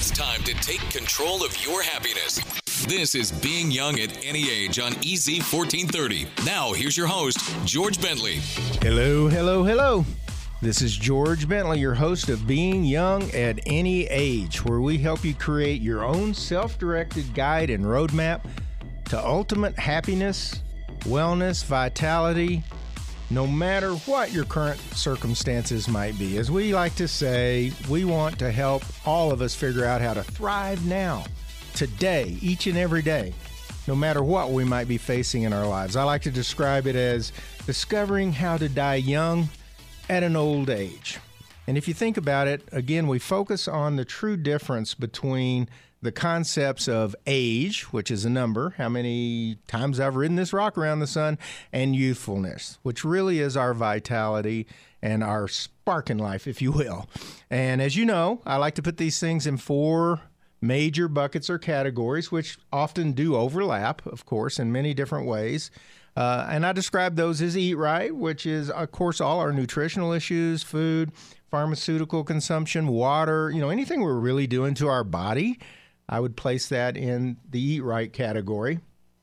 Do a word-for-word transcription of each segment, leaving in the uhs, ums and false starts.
It's time to take control of your happiness. This is Being Young at Any Age on E Z fourteen thirty. Now, here's your host, George Bentley. Hello, hello, hello. This is George Bentley, your host of Being Young at Any Age, where we help you create your own self-directed guide and roadmap to ultimate happiness, wellness, vitality, no matter what your current circumstances might be. As we like to say, we want to help all of us figure out how to thrive now, today, each and every day, no matter what we might be facing in our lives. I like to describe it as discovering how to die young at an old age. And if you think about it, again, we focus on the true difference between the concepts of age, which is a number, how many times I've ridden this rock around the sun, and youthfulness, which really is our vitality and our spark in life, if you will. And as you know, I like to put these things in four major buckets or categories, which often do overlap, of course, in many different ways. Uh, and I describe those as eat right, which is, of course, all our nutritional issues, food, pharmaceutical consumption, water, you know, anything we're really doing to our body. I would place that in the eat right category.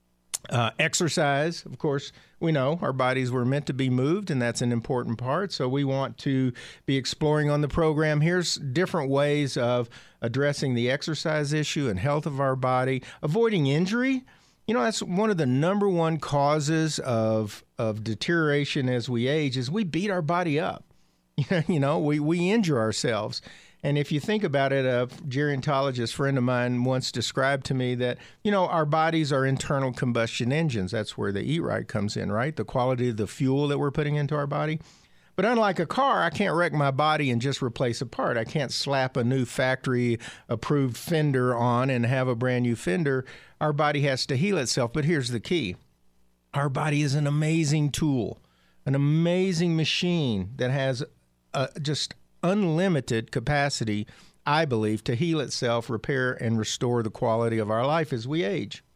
Uh, exercise, of course, we know our bodies were meant to be moved, and that's an important part. So we want to be exploring on the program. Here's different ways of addressing the exercise issue and health of our body. Avoiding injury. You know, that's one of the number one causes of of deterioration as we age is we beat our body up. You know, we, we injure ourselves. And if you think about it, a gerontologist friend of mine once described to me that, you know, our bodies are internal combustion engines. That's where the eat right comes in, right? The quality of the fuel that we're putting into our body. But unlike a car, I can't wreck my body and just replace a part. I can't slap a new factory-approved fender on and have a brand new fender. Our body has to heal itself. But here's the key. Our body is an amazing tool, an amazing machine that has uh, just unlimited capacity, I believe, to heal itself, repair, and restore the quality of our life as we age.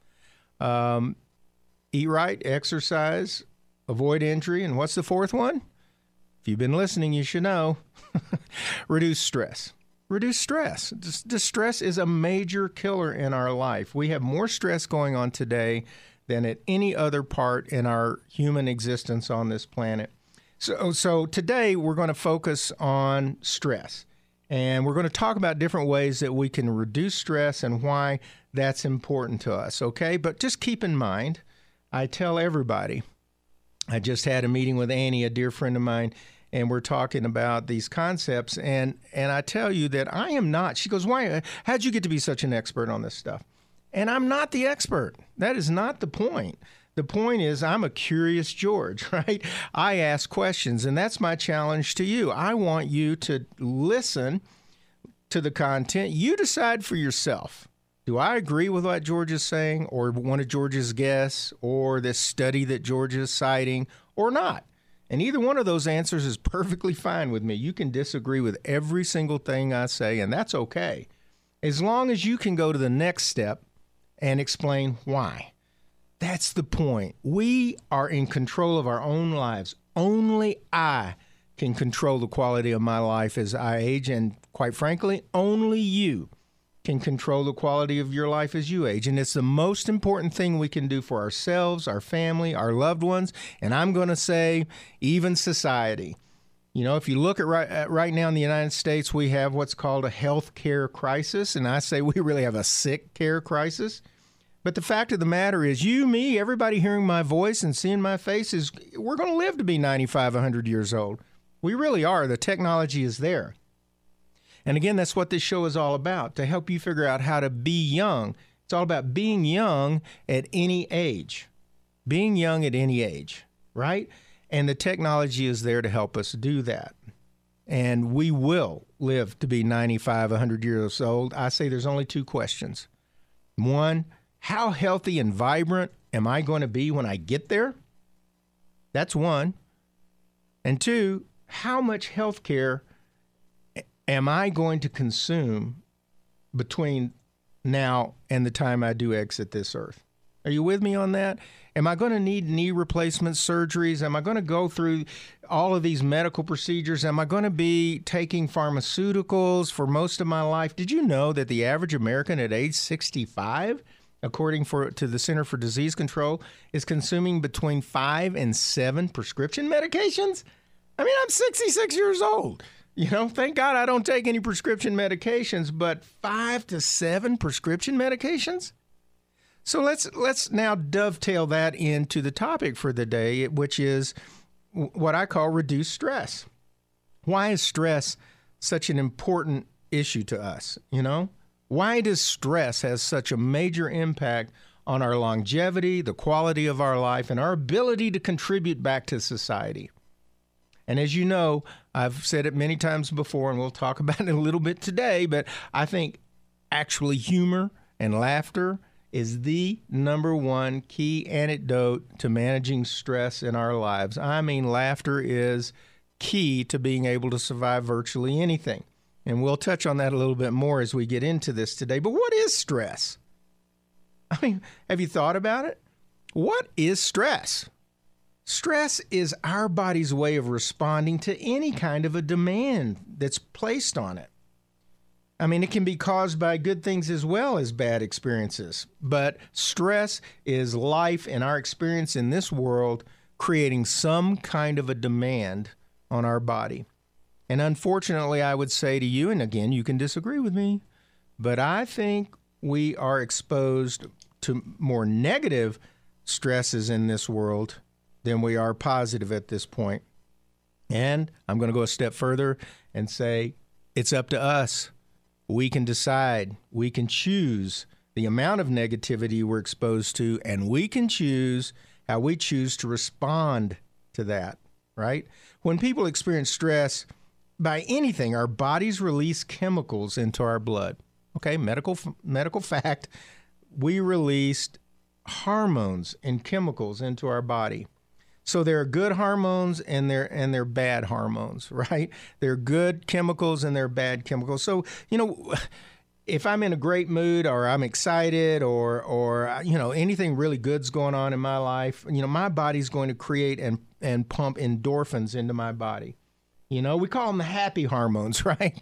Um, eat right, exercise, avoid injury, and what's the fourth one? If you've been listening, you should know. Reduce stress. Reduce stress. Distress is a major killer in our life. We have more stress going on today than at any other part in our human existence on this planet. So, so today we're going to focus on stress, and we're going to talk about different ways that we can reduce stress and why that's important to us, okay? But just keep in mind, I tell everybody, I just had a meeting with Annie, a dear friend of mine, and we're talking about these concepts, and, and I tell you that I am not. She goes, why? How'd you get to be such an expert on this stuff? And I'm not the expert. That is not the point. The point is I'm a curious George, right? I ask questions, and that's my challenge to you. I want you to listen to the content. You decide for yourself. Do I agree with what George is saying, or one of George's guests, or this study that George is citing, or not? And either one of those answers is perfectly fine with me. You can disagree with every single thing I say, and that's okay, as long as you can go to the next step and explain why. That's the point. We are in control of our own lives. Only I can control the quality of my life as I age, and quite frankly, only you can control the quality of your life as you age. And it's the most important thing we can do for ourselves, our family, our loved ones, and I'm going to say even society. You know, if you look at right, at right now in the United States, we have what's called a health care crisis, and I say we really have a sick care crisis. But the fact of the matter is, you, me, everybody hearing my voice and seeing my face, is we're going to live to be ninety-five, one hundred years old. We really are. The technology is there. And again, that's what this show is all about, to help you figure out how to be young. It's all about being young at any age. Being young at any age, right? And the technology is there to help us do that. And we will live to be ninety-five, one hundred years old. I say there's only two questions. One, how healthy and vibrant am I going to be when I get there? That's one. And two, how much health care am I going to consume between now and the time I do exit this earth? Are you with me on that? Am I going to need knee replacement surgeries? Am I going to go through all of these medical procedures? Am I going to be taking pharmaceuticals for most of my life? Did you know that the average American at age sixty-five, according for, to the Center for Disease Control, is consuming between five and seven prescription medications? I mean, I'm sixty-six years old. You know, thank God I don't take any prescription medications, but five to seven prescription medications? So let's let's now dovetail that into the topic for the day, which is what I call reduced stress. Why is stress such an important issue to us? You know, why does stress have such a major impact on our longevity, the quality of our life, and our ability to contribute back to society? And as you know, I've said it many times before, and we'll talk about it a little bit today, but I think actually humor and laughter is the number one key antidote to managing stress in our lives. I mean, laughter is key to being able to survive virtually anything. And we'll touch on that a little bit more as we get into this today. But what is stress? I mean, have you thought about it? What is stress? Stress is our body's way of responding to any kind of a demand that's placed on it. I mean, it can be caused by good things as well as bad experiences. But stress is life and our experience in this world creating some kind of a demand on our body. And unfortunately, I would say to you, and again, you can disagree with me, but I think we are exposed to more negative stresses in this world than we are positive at this point. And I'm going to go a step further and say it's up to us. We can decide, we can choose the amount of negativity we're exposed to, and we can choose how we choose to respond to that, right? When people experience stress by anything, our bodies release chemicals into our blood. Okay, medical medical fact, we released hormones and chemicals into our body. So there are good hormones and there and they're bad hormones, right? They're good chemicals and they're bad chemicals. So, you know, if I'm in a great mood or I'm excited or or you know, anything really good's going on in my life, you know, my body's going to create and and pump endorphins into my body. You know, we call them the happy hormones, right?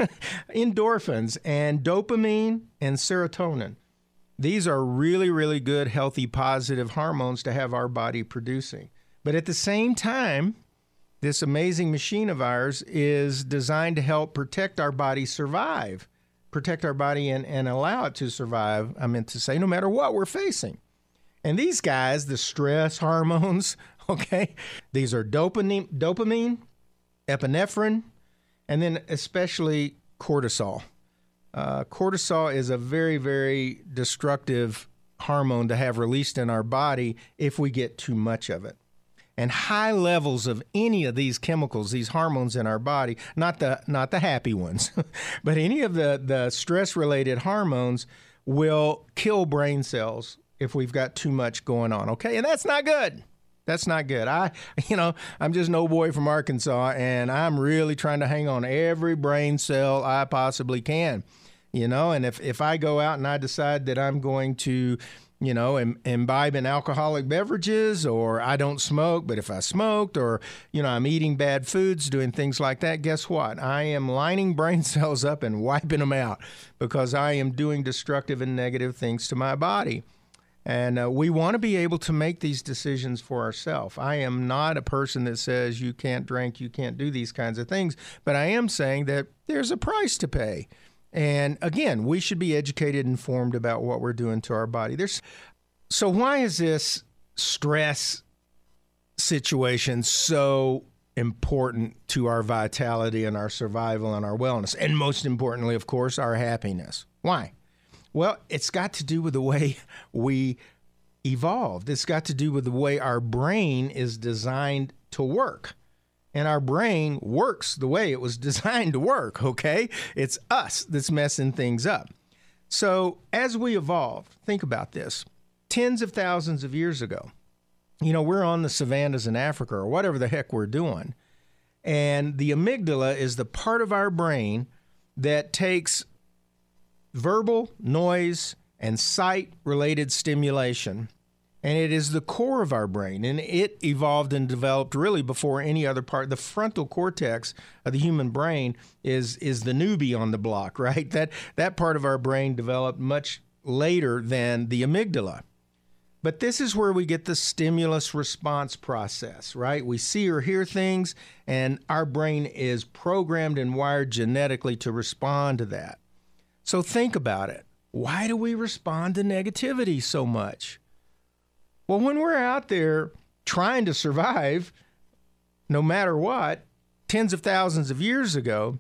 Endorphins and dopamine and serotonin. These are really, really good, healthy, positive hormones to have our body producing. But at the same time, this amazing machine of ours is designed to help protect our body survive, protect our body and, and allow it to survive, I meant to say, no matter what we're facing. And these guys, the stress hormones, okay, these are dopamine, dopamine, epinephrine, and then especially cortisol. Uh, cortisol is a very, very destructive hormone to have released in our body if we get too much of it. And high levels of any of these chemicals, these hormones in our body, not the not the happy ones, but any of the, the stress-related hormones will kill brain cells if we've got too much going on, okay? And that's not good. That's not good. I, you know, I'm just an old boy from Arkansas, and I'm really trying to hang on every brain cell I possibly can, you know? And if, if I go out and I decide that I'm going to, you know, im- imbibe in alcoholic beverages, or I don't smoke, but if I smoked, or, you know, I'm eating bad foods, doing things like that, guess what? I am lining brain cells up and wiping them out because I am doing destructive and negative things to my body. And uh, we want to be able to make these decisions for ourselves. I am not a person that says you can't drink, you can't do these kinds of things, but I am saying that there's a price to pay. And again, we should be educated and informed about what we're doing to our body. There's, so why is this stress situation so important to our vitality and our survival and our wellness? And most importantly, of course, our happiness. Why? Well, it's got to do with the way we evolved. It's got to do with the way our brain is designed to work. And our brain works the way it was designed to work, okay? It's us that's messing things up. So as we evolved, think about this. Tens of thousands of years ago, you know, we're on the savannas in Africa or whatever the heck we're doing. And the amygdala is the part of our brain that takes verbal, noise, and sight-related stimulation. And it is the core of our brain, and it evolved and developed really before any other part. The frontal cortex of the human brain is is the newbie on the block, right? That that part of our brain developed much later than the amygdala. But this is where we get the stimulus response process, right? We see or hear things, and our brain is programmed and wired genetically to respond to that. So think about it. Why do we respond to negativity so much? Well, when we're out there trying to survive, no matter what, tens of thousands of years ago,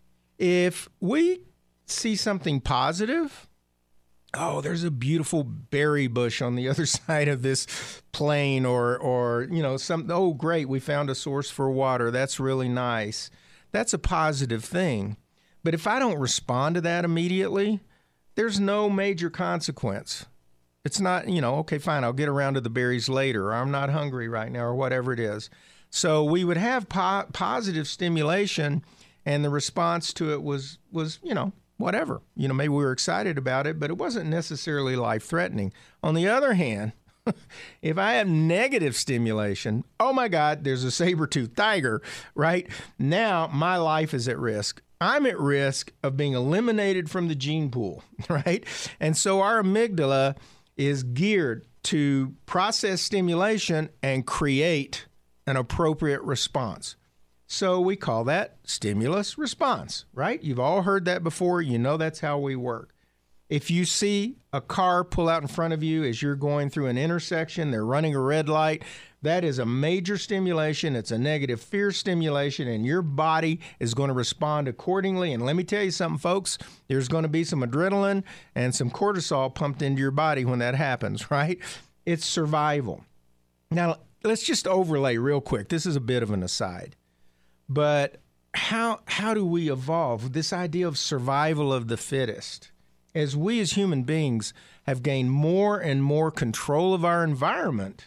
if we see something positive, oh, there's a beautiful berry bush on the other side of this plain, or, or you know, some, oh, great, we found a source for water. That's really nice. That's a positive thing. But if I don't respond to that immediately, there's no major consequence. It's not, you know, okay, fine, I'll get around to the berries later, or I'm not hungry right now, or whatever it is. So we would have po- positive stimulation, and the response to it was, was, you know, whatever. You know, maybe we were excited about it, but it wasn't necessarily life-threatening. On the other hand, if I have negative stimulation, oh my God, there's a saber-toothed tiger, right? Now my life is at risk. I'm at risk of being eliminated from the gene pool, right? And so our amygdala is geared to process stimulation and create an appropriate response. So we call that stimulus response, right? You've all heard that before. You know that's how we work. If you see a car pull out in front of you as you're going through an intersection, they're running a red light, that is a major stimulation. It's a negative fear stimulation, and your body is going to respond accordingly. And let me tell you something, folks, there's going to be some adrenaline and some cortisol pumped into your body when that happens, right? It's survival. Now, let's just overlay real quick. This is a bit of an aside. But how how do we evolve? This idea of survival of the fittest. As we as human beings have gained more and more control of our environment,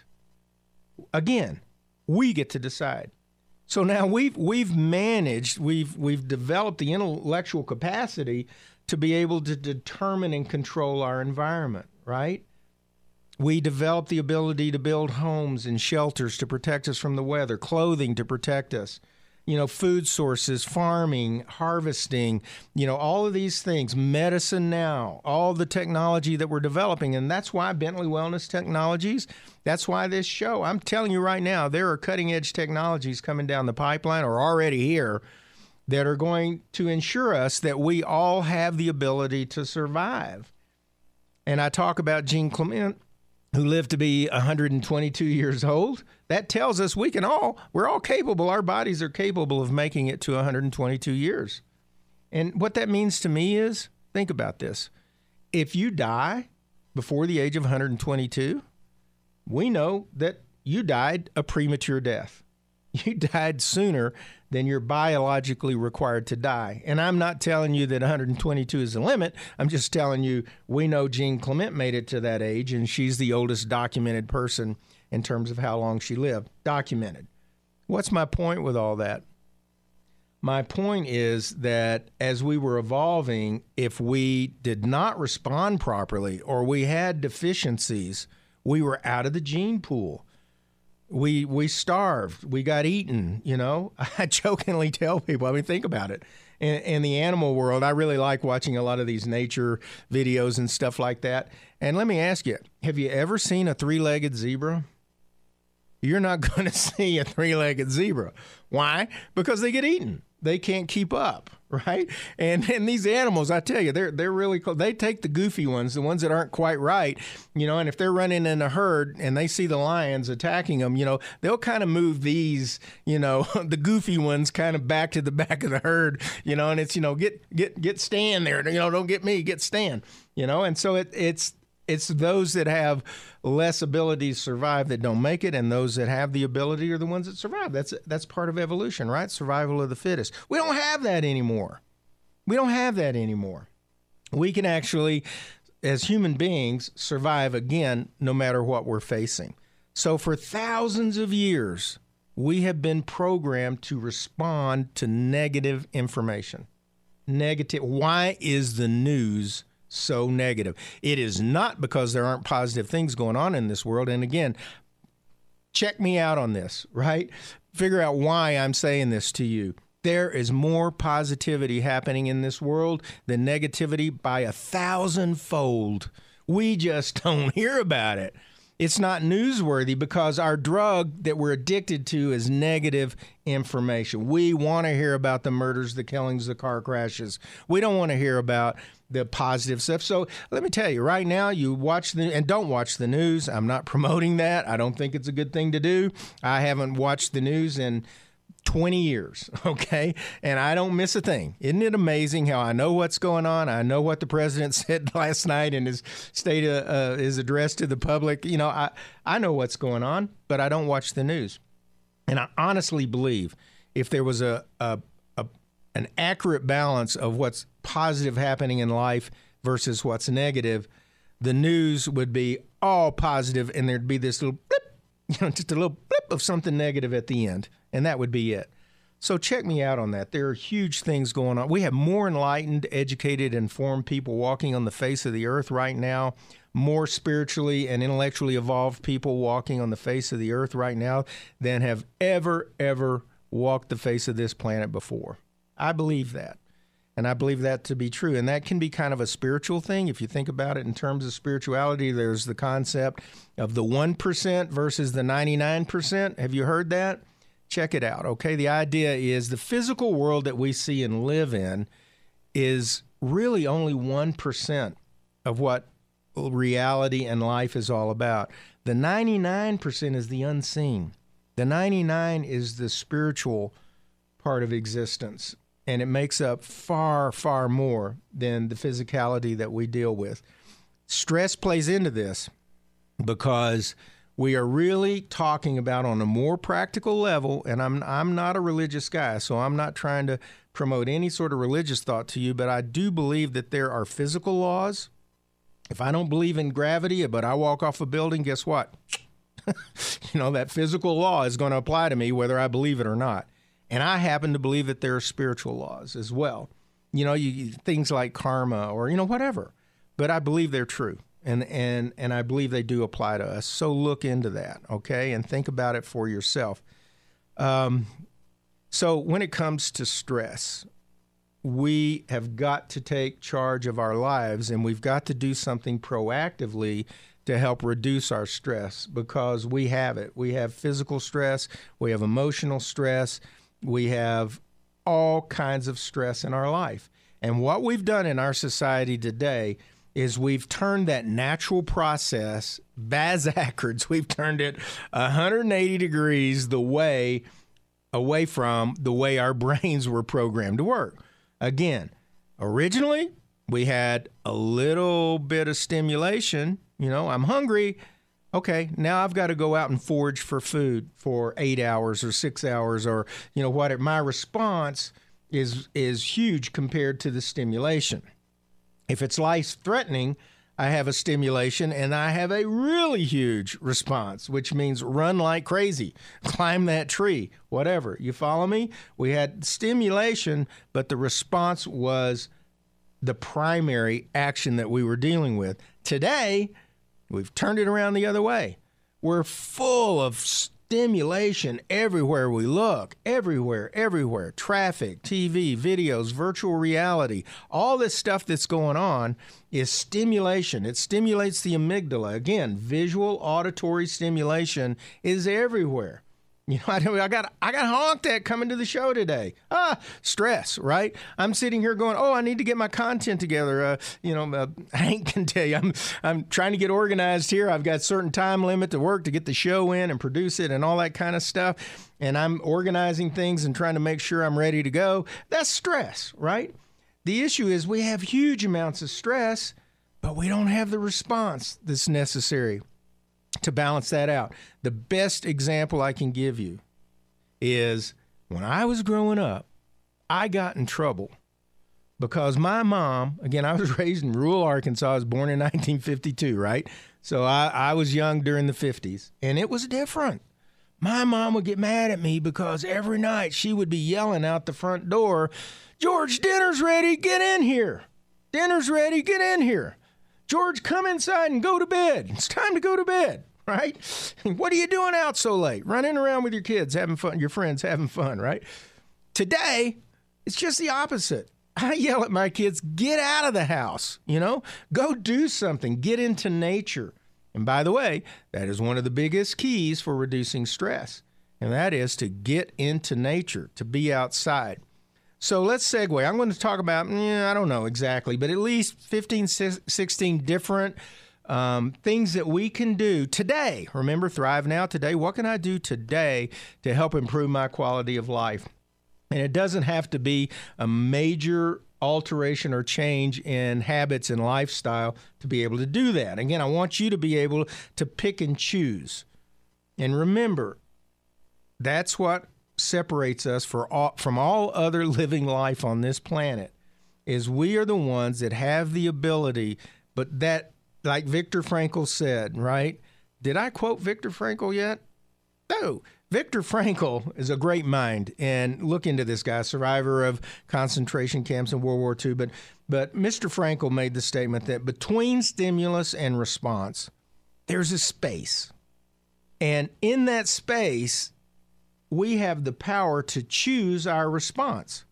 again, we get to decide. So now we've we've managed, we've we've developed the intellectual capacity to be able to determine and control our environment, right? We developed the ability to build homes and shelters to protect us from the weather, clothing to protect us. You know, food sources, farming, harvesting, you know, all of these things, medicine now, all the technology that we're developing. And that's why Bentley Wellness Technologies, that's why this show, I'm telling you right now, there are cutting edge technologies coming down the pipeline or already here that are going to ensure us that we all have the ability to survive. And I talk about Jean Clement, who lived to be one hundred twenty-two years old. That tells us we can all, we're all capable, our bodies are capable of making it to one hundred twenty-two years. And what that means to me is, think about this. If you die before the age of one hundred twenty-two, we know that you died a premature death. You died sooner than you're biologically required to die. And I'm not telling you that one hundred twenty-two is the limit. I'm just telling you we know Jean Clement made it to that age, and she's the oldest documented person in terms of how long she lived. Documented. What's my point with all that? My point is that as we were evolving, if we did not respond properly or we had deficiencies, we were out of the gene pool. We we starved. We got eaten, you know. I jokingly tell people, I mean, think about it. In, in the animal world, I really like watching a lot of these nature videos and stuff like that. And let me ask you, have you ever seen a three-legged zebra? You're not going to see a three-legged zebra. Why? Because they get eaten. They can't keep up, right? And and these animals, I tell you, they're they're really cool. They take the goofy ones, the ones that aren't quite right, you know, and if they're running in a herd and they see the lions attacking them, you know, they'll kind of move these, you know, the goofy ones kind of back to the back of the herd, you know, and it's, you know, get get get Stan there, you know, don't get me, get Stan, you know, and so it it's It's those that have less ability to survive that don't make it, and those that have the ability are the ones that survive. That's that's part of evolution, right? Survival of the fittest. We don't have that anymore. We don't have that anymore. We can actually, as human beings, survive again no matter what we're facing. So for thousands of years, we have been programmed to respond to negative information. Negative. Why is the news so negative. It is not because there aren't positive things going on in this world. And again, check me out on this, right? Figure out why I'm saying this to you. There is more positivity happening in this world than negativity by a thousandfold. We just don't hear about it. It's not newsworthy because our drug that we're addicted to is negative information. We want to hear about the murders, the killings, the car crashes. We don't want to hear about the positive stuff. So let me tell you, right now, you watch the, and don't watch the news. I'm not promoting that. I don't think it's a good thing to do. I haven't watched the news in twenty years, okay? And I don't miss a thing. Isn't it amazing how I know what's going on? I know what the president said last night in his state, of, uh, his address to the public. You know, I, I know what's going on, but I don't watch the news. And I honestly believe if there was a, a, a an accurate balance of what's positive happening in life versus what's negative, the news would be all positive and there'd be this little blip, you know, just a little blip of something negative at the end. And that would be it. So check me out on that. There are huge things going on. We have more enlightened, educated, informed people walking on the face of the earth right now, more spiritually and intellectually evolved people walking on the face of the earth right now than have ever, ever walked the face of this planet before. I believe that. And I believe that to be true. And that can be kind of a spiritual thing. If you think about it in terms of spirituality, there's the concept of the one percent versus the ninety-nine percent. Have you heard that? Check it out, okay? The idea is the physical world that we see and live in is really only one percent of what reality and life is all about. The ninety-nine percent is the unseen. The ninety-nine is the spiritual part of existence, and it makes up far, far more than the physicality that we deal with. Stress plays into this because we are really talking about on a more practical level, and I'm I'm not a religious guy, so I'm not trying to promote any sort of religious thought to you, but I do believe that there are physical laws. If I don't believe in gravity, but I walk off a building, guess what? You know, that physical law is going to apply to me whether I believe it or not. And I happen to believe that there are spiritual laws as well. You know, you, things like karma or, you know, whatever. But I believe they're true. And, and and I believe they do apply to us. So look into that, okay? And think about it for yourself. Um, so when it comes to stress, we have got to take charge of our lives, and we've got to do something proactively to help reduce our stress because we have it. We have physical stress. We have emotional stress. We have all kinds of stress in our life. And what we've done in our society today is we've turned that natural process backwards. We've turned it one hundred eighty degrees the way away from the way our brains were programmed to work. Again, originally we had a little bit of stimulation. You know, I'm hungry. Okay, now I've got to go out and forage for food for eight hours or six hours or, you know, what? My response is is huge compared to the stimulation. If it's life-threatening, I have a stimulation and I have a really huge response, which means run like crazy, climb that tree, whatever. You follow me? We had stimulation, but the response was the primary action that we were dealing with. Today, we've turned it around the other way. We're full of stimulation everywhere we look, everywhere, everywhere. Traffic, T V, videos, virtual reality, all this stuff that's going on is stimulation. It stimulates the amygdala. Again, visual, auditory stimulation is everywhere. You know, I, I got I got honked at coming to the show today. Ah, stress, right? I'm sitting here going, oh, I need to get my content together. Uh, you know, uh, Hank can tell you, I'm I'm trying to get organized here. I've got a certain time limit to work to get the show in and produce it and all that kind of stuff. And I'm organizing things and trying to make sure I'm ready to go. That's stress, right? The issue is we have huge amounts of stress, but we don't have the response that's necessary to balance that out. The best example I can give you is when I was growing up, I got in trouble because my mom, again, I was raised in rural Arkansas. I was born in nineteen fifty-two, right? So I, I was young during the fifties, and it was different. My mom would get mad at me because every night she would be yelling out the front door, George, dinner's ready, get in here. Dinner's ready. Get in here. George, come inside and go to bed. It's time to go to bed, right? What are you doing out so late? Running around with your kids, having fun, your friends having fun, right? Today, it's just the opposite. I yell at my kids, get out of the house, you know? Go do something. Get into nature. And by the way, that is one of the biggest keys for reducing stress, and that is to get into nature, to be outside. So let's segue. I'm going to talk about, yeah, I don't know exactly, but at least fifteen, sixteen different um, things that we can do today. Remember, Thrive Now today. What can I do today to help improve my quality of life? And it doesn't have to be a major alteration or change in habits and lifestyle to be able to do that. Again, I want you to be able to pick and choose. And remember, that's what separates us for all, from all other living life on this planet, is we are the ones that have the ability, but that, like Viktor Frankl said, right? Did I quote Viktor Frankl yet? No. Viktor Frankl is a great mind, and look into this guy, survivor of concentration camps in World War Two. But, but Mister Frankl made the statement that between stimulus and response, there's a space. And in that space, we have the power to choose our response.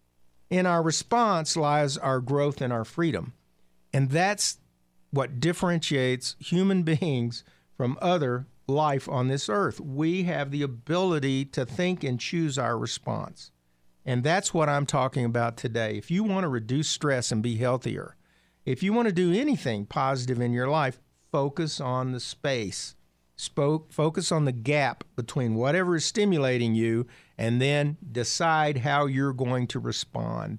In our response lies our growth and our freedom. And that's what differentiates human beings from other life on this earth. We have the ability to think and choose our response. And that's what I'm talking about today. If you want to reduce stress and be healthier, if you want to do anything positive in your life, focus on the space. Spoke, focus on the gap between whatever is stimulating you, and then decide how you're going to respond.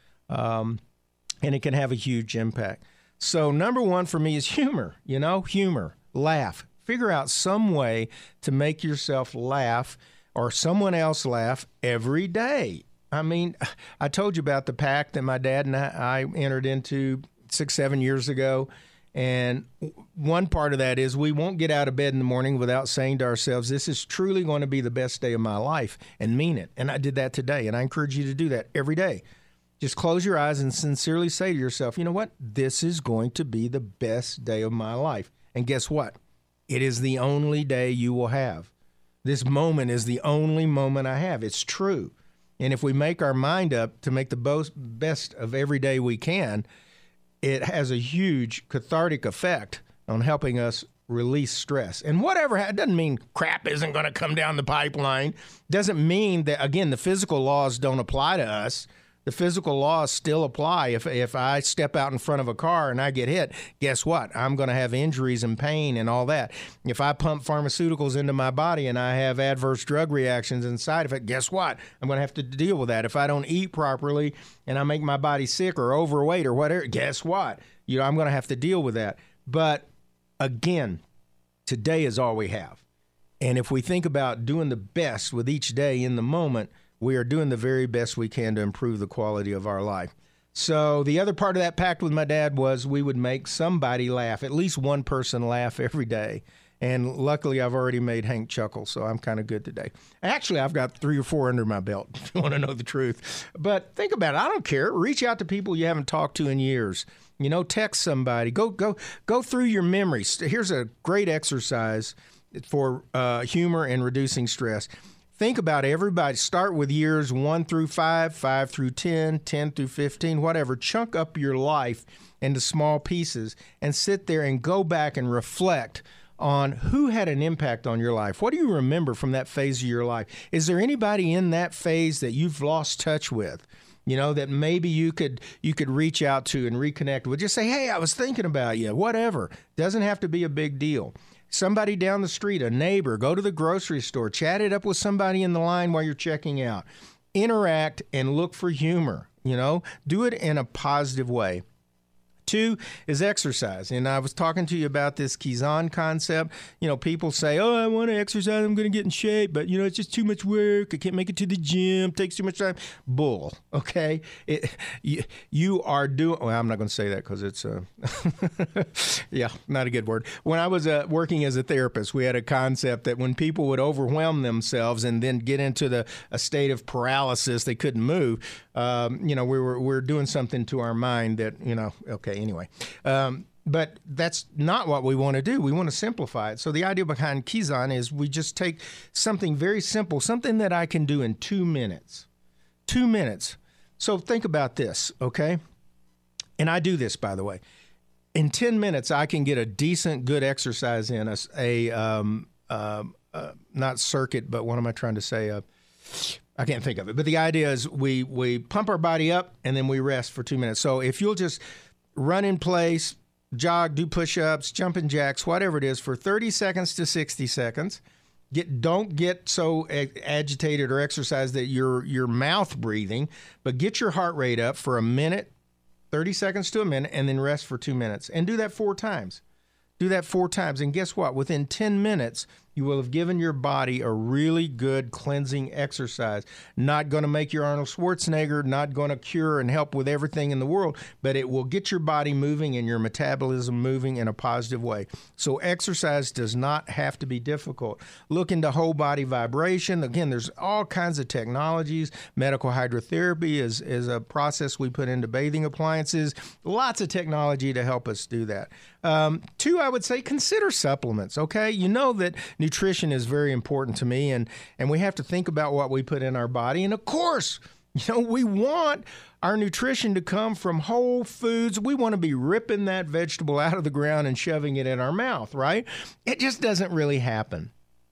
Um, and it can have a huge impact. So number one for me is humor, you know, humor, laugh. Figure out some way to make yourself laugh or someone else laugh every day. I mean, I told you about the pact that my dad and I, I entered into six, seven years ago. And one part of that is we won't get out of bed in the morning without saying to ourselves, this is truly going to be the best day of my life, and mean it. And I did that today, and I encourage you to do that every day. Just close your eyes and sincerely say to yourself, you know what? This is going to be the best day of my life. And guess what? It is the only day you will have. This moment is the only moment I have. It's true. And if we make our mind up to make the best of every day we can, it has a huge cathartic effect on helping us release stress. And whatever, it doesn't mean crap isn't going to come down the pipeline. Doesn't mean that, again, the physical laws don't apply to us. The physical laws still apply. If if I step out in front of a car and I get hit, guess what? I'm going to have injuries and pain and all that. If I pump pharmaceuticals into my body and I have adverse drug reactions and side effects, guess what? I'm going to have to deal with that. If I don't eat properly and I make my body sick or overweight or whatever, guess what? You know, I'm going to have to deal with that. But again, today is all we have. And if we think about doing the best with each day in the moment, we are doing the very best we can to improve the quality of our life. So the other part of that pact with my dad was we would make somebody laugh, at least one person laugh every day. And luckily, I've already made Hank chuckle, so I'm kind of good today. Actually, I've got three or four under my belt, if you want to know the truth. But think about it. I don't care. Reach out to people you haven't talked to in years. You know, text somebody. Go, go, go through your memories. Here's a great exercise for uh, humor and reducing stress. Think about everybody. Start with years one through five, five through ten, ten through fifteen, whatever. Chunk up your life into small pieces and sit there and go back and reflect on who had an impact on your life. What do you remember from that phase of your life? Is there anybody in that phase that you've lost touch with? You know, that maybe you could you could reach out to and reconnect with. Just say, hey, I was thinking about you, whatever. Doesn't have to be a big deal. Somebody down the street, a neighbor, go to the grocery store, chat it up with somebody in the line while you're checking out. Interact and look for humor, you know. Do it in a positive way. Two is exercise. And I was talking to you about this Kaizen concept. You know, people say, oh, I want to exercise, I'm going to get in shape, but, you know, it's just too much work. I can't make it to the gym. It takes too much time. Bull, okay? It, you, you are doing, well, I'm not going to say that because it's, uh, yeah, not a good word. When I was uh, working as a therapist, we had a concept that when people would overwhelm themselves and then get into the a state of paralysis, they couldn't move, Um, you know, we were we're doing something to our mind that, you know, okay, anyway. Um, but that's not what we want to do. We want to simplify it. So the idea behind Kaizen is we just take something very simple, something that I can do in two minutes. Two minutes. So think about this, okay? And I do this, by the way. In ten minutes, I can get a decent, good exercise in, a, a um, uh, uh, not circuit, but what am I trying to say? Uh, I can't think of it. But the idea is we, we pump our body up, and then we rest for two minutes. So if you'll just run in place, jog, do push-ups, jumping jacks, whatever it is, for thirty seconds to sixty seconds. Get don't get so agitated or exercise that you're you're mouth breathing, but get your heart rate up for a minute, thirty seconds to a minute, and then rest for two minutes. And do that four times. Do that four times. And guess what? Within ten minutes, you will have given your body a really good cleansing exercise. Not going to make you Arnold Schwarzenegger, not going to cure and help with everything in the world, but it will get your body moving and your metabolism moving in a positive way. So exercise does not have to be difficult. Look into whole body vibration. Again, there's all kinds of technologies. Medical hydrotherapy is, is a process we put into bathing appliances. Lots of technology to help us do that. Um, two, I would say consider supplements, okay? You know that nutrition is very important to me, and, and we have to think about what we put in our body. And of course, you know, we want our nutrition to come from whole foods. We want to be ripping that vegetable out of the ground and shoving it in our mouth, right? It just doesn't really happen.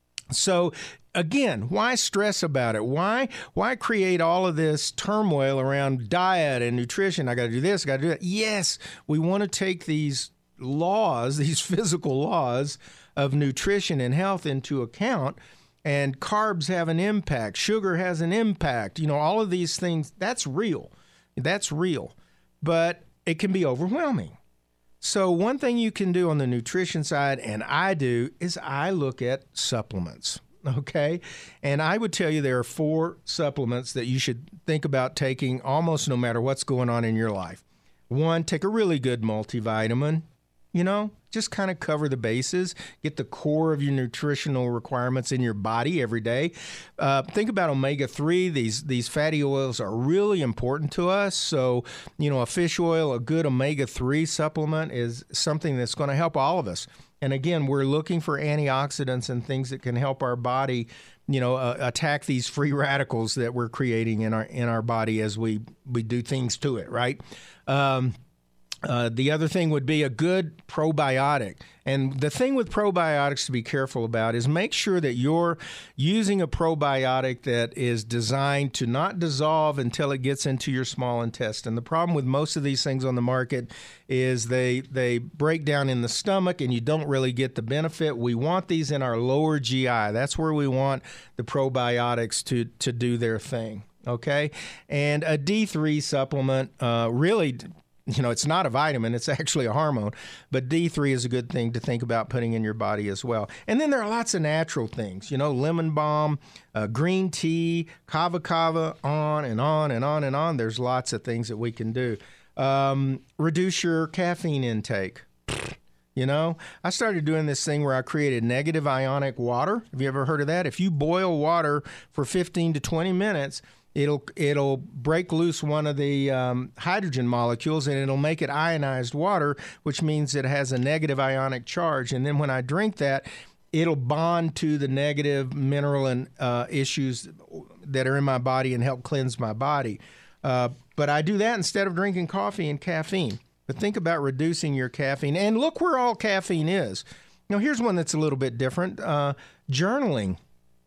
So again, why stress about it? Why why create all of this turmoil around diet and nutrition? I got to do this, I got to do that. Yes, we want to take these laws, these physical laws of nutrition and health into account, and carbs have an impact, sugar has an impact, you know, all of these things, that's real. That's real. But it can be overwhelming. So one thing you can do on the nutrition side, and I do, is I look at supplements. Okay. And I would tell you there are four supplements that you should think about taking almost no matter what's going on in your life. One, take a really good multivitamin. You know, just kind of cover the bases, get the core of your nutritional requirements in your body every day. Uh, think about omega three. These these fatty oils are really important to us. So, you know, a fish oil, a good omega three supplement is something that's going to help all of us. And again, we're looking for antioxidants and things that can help our body, you know, uh, attack these free radicals that we're creating in our in our body as we, we do things to it, right? Um Uh, the other thing would be a good probiotic. And the thing with probiotics to be careful about is make sure that you're using a probiotic that is designed to not dissolve until it gets into your small intestine. The problem with most of these things on the market is they they break down in the stomach and you don't really get the benefit. We want these in our lower G I. That's where we want the probiotics to, to do their thing, okay? And a D three supplement uh, really... You know, it's not a vitamin, it's actually a hormone, but D three is a good thing to think about putting in your body as well. And then there are lots of natural things, you know, lemon balm, uh, green tea, kava kava, on and on and on and on. There's lots of things that we can do. Um, reduce your caffeine intake. You know, I started doing this thing where I created negative ionic water. Have you ever heard of that? If you boil water for fifteen to twenty minutes, It'll it'll break loose one of the um, hydrogen molecules, and it'll make it ionized water, which means it has a negative ionic charge. And then when I drink that, it'll bond to the negative mineral and uh, issues that are in my body and help cleanse my body. Uh, but I do that instead of drinking coffee and caffeine. But think about reducing your caffeine. And look where all caffeine is. Now, here's one that's a little bit different. Uh, journaling.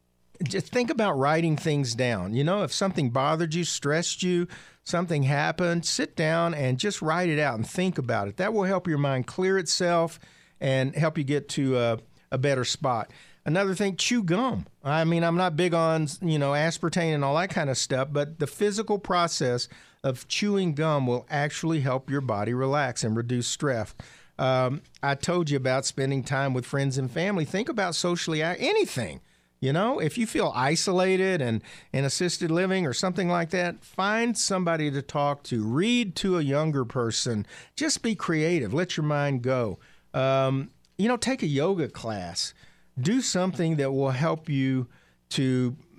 Just think about writing things down. You know, if something bothered you, stressed you, something happened, sit down and just write it out and think about it. That will help your mind clear itself and help you get to a, a better spot. Another thing, chew gum. I mean, I'm not big on, you know, aspartame and all that kind of stuff, but the physical process of chewing gum will actually help your body relax and reduce stress. Um, I told you about spending time with friends and family. Think about socially, anything. You know, if you feel isolated and in assisted living or something like that, find somebody to talk to. Read to a younger person. Just be creative. Let your mind go. Um, you know, take a yoga class. Do something that will help you to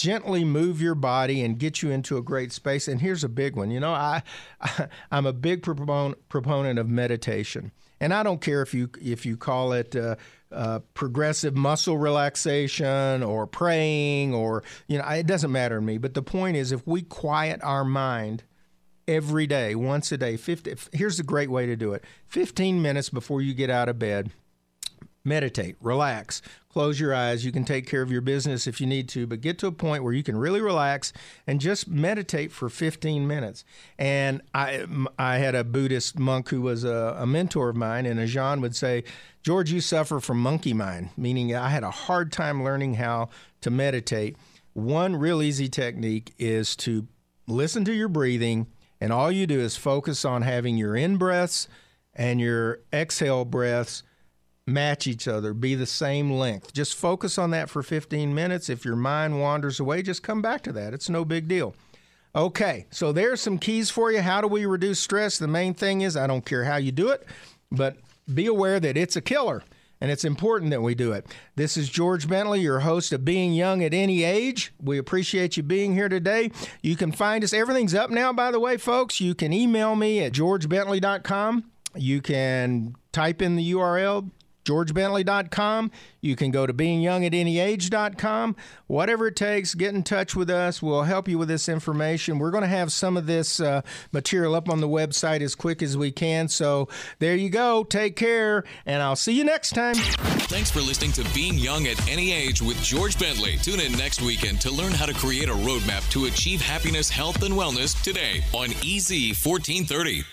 gently move your body and get you into a great space. And here's a big one. You know, I, I I'm a big proponent proponent of meditation, and I don't care if you if you call it uh, uh, progressive muscle relaxation or praying, or you know, it doesn't matter to me. But the point is, if we quiet our mind every day, once a day, fifty, here's a great way to do it: fifteen minutes before you get out of bed. Meditate, relax, close your eyes. You can take care of your business if you need to, but get to a point where you can really relax and just meditate for fifteen minutes. And I I had a Buddhist monk who was a, a mentor of mine, and Ajahn would say, George, you suffer from monkey mind, meaning I had a hard time learning how to meditate. One real easy technique is to listen to your breathing, and all you do is focus on having your in-breaths and your exhale breaths match each other, be the same length. Just focus on that for fifteen minutes. If your mind wanders away, just come back to that. It's no big deal. Okay, so there's some keys for you. How do we reduce stress? The main thing is, I don't care how you do it, but be aware that it's a killer, and it's important that we do it. This is George Bentley, your host of Being Young at Any Age. We appreciate you being here today. You can find us. Everything's up now, by the way, folks. You can email me at george bentley dot com. You can type in the U R L, george bentley dot com. You can go to being young at any age dot com. Whatever it takes, get in touch with us. We'll help you with this information. We're going to have some of this uh, material up on the website as quick as we can. So there you go. Take care, and I'll see you next time. Thanks for listening to Being Young at Any Age with George Bentley. Tune in next weekend to learn how to create a roadmap to achieve happiness, health, and wellness today on E Z fourteen thirty.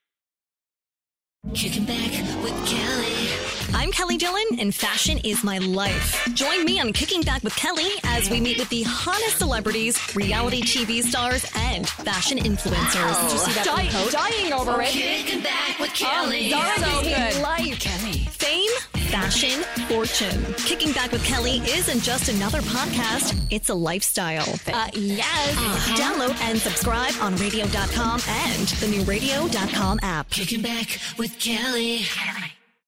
Kicking back with Kelly. I'm Kelly Dillon, and fashion is my life. Join me on Kicking Back with Kelly as we meet with the hottest celebrities, reality T V stars, and fashion influencers. Wow. Did you see that Dying- post? dying over it. Kicking back with Kelly. Oh, So so good. life. Kelly. Fame, fashion, fortune. Kicking Back with Kelly isn't just another podcast, it's a lifestyle. Uh, yes. Uh-huh. Download and subscribe on radio dot com and the new radio dot com app. Kicking back with Kelly. Kelly.